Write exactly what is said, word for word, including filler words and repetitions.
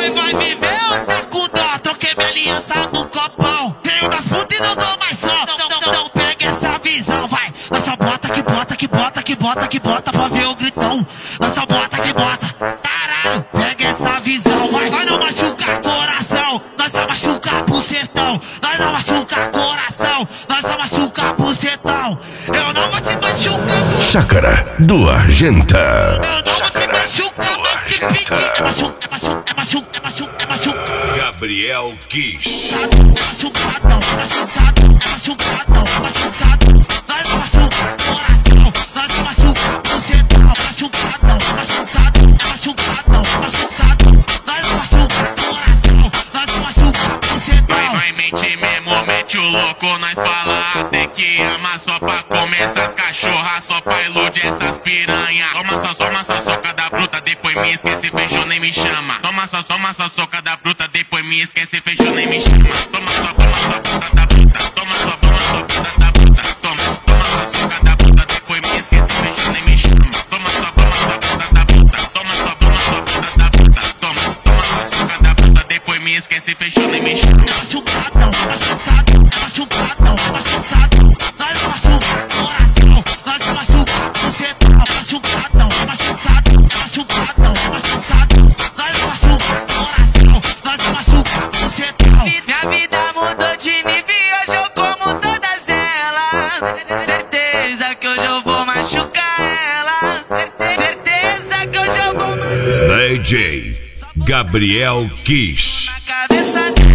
Você vai viver ou tá com dó? Troquei minha aliança no copão. Tenho das putas e não dou mais só. Não, não, não, não pega essa visão, vai. Nós só bota que bota, que bota, que bota, que bota pra ver o gritão. Nós só bota que bota. Caralho, pega essa visão, vai. Nós não machuca coração, nós só machuca bucetão. Nós não machuca coração, nós só machuca bucetão. Eu não vou te machucar. Chácara do Argenta. Eu não vou te machucar, mas se pedir é machuca, é machuca, é machuca, é machuca, é machuca. Gabriel Kiss. É machucadão, é machucadão, é machucadão, é machucadão. Nós não machuca coração, nós não machuca bucetão. Machucadão, é machucadão, é machucadão, é machucadão. Nós não machuca coração, nós não machuca bucetão. Vai, vai, mente mesmo, mete o louco, nós fala até que ama só pra comer essas cachorras, só pra iludir essas piranha. Toma só, toma só soca da bruta, depois me esquece, fechou, nem me chama. Toma só, toma só soca da bruta, depois me esquece, fechou, nem me chama. Toma só, toma só puta da bruta, toma só, toma só puta da bruta. Toma, toma só soca da bruta, depois me esquece, fechou, nem me chama. Toma só, toma só puta da bruta, toma só, toma só puta da bruta. Toma, toma só soca da bruta, depois me esquece, fechou, nem me chama. Machucadão, machucadão, machucadão, machucadão. Nós não machuca coração, nós não machuca bucetão. Machucadão, machucadão, machucadão, machucadão. Nós não machuca coração, nós não machuca bucetão. Minha vida mudou de nível, hoje eu como todas elas. Certeza que hoje eu vou machucar ela. Certeza que hoje eu vou machucar. D J Gabriel Kiss. Na cabeça dela.